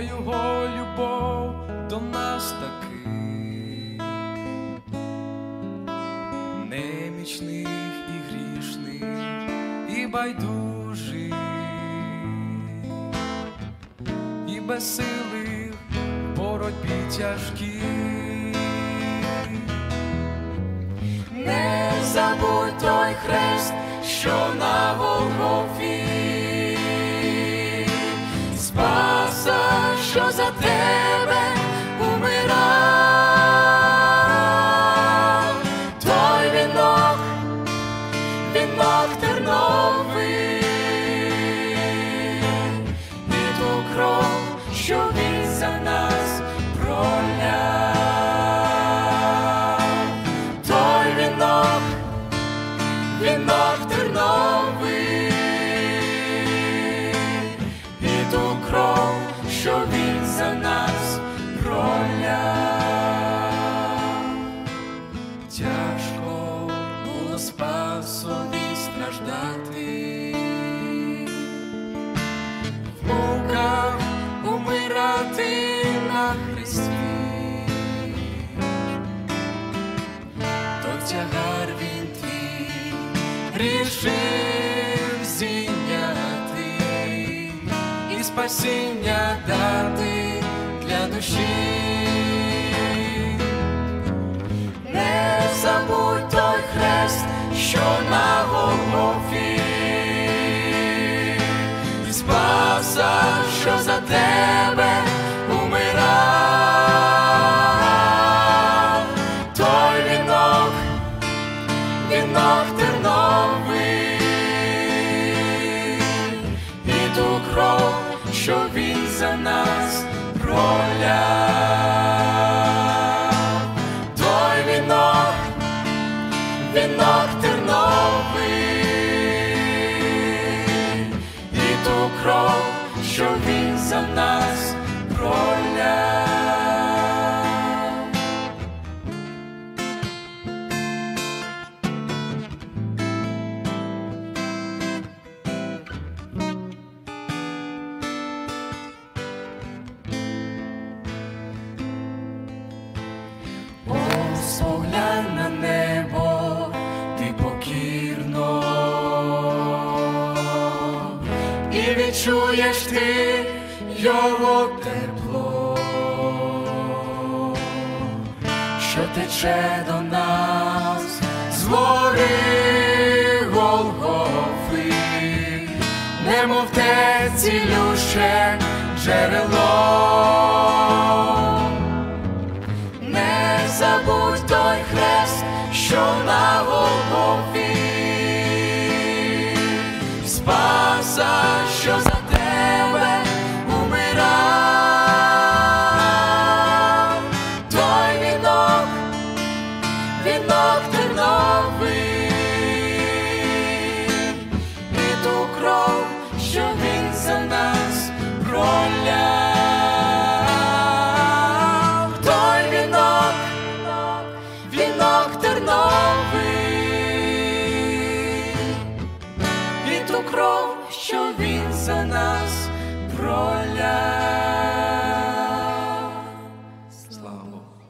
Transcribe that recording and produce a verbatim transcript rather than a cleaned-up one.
його любов до нас таких немічних і грішних, і байдужих, і безсилих в боротьбі тяжкій. Не забудь той хрест, що на Голгофі, Спаса, що за тебе умирав, той вінок, вінок терновий, і ту кров, що він за нас проляв, той вінок, вінок терновий, і ту кров, що він за нас проляв. Тяжко було Спасові страждати, в муках умирати на хресті, то тягар він твій рішив зійняти і спасіння дати для душі. Не забудь той хрест, що на Голгофі, Спаса, що за тебе умирав, той вінок, вінок терновий, і ту кров, що він за нас проляв, той вінок, вінок терновий, і ту кров, що він за нас проляв. Поглянь на небо, ти покірно, і відчуєш ти його тепло, що тече до нас з гори Голгофи, немов те цілюще джерело. Не забудь той хрест, що на Голгофі, Спаса, що за тебе умирав, той вінок, вінок терновий, і ту кров, що він за нас проляв, той вінок, вінок терновий, і ту кров, що він за нас проляв. Слава Богу.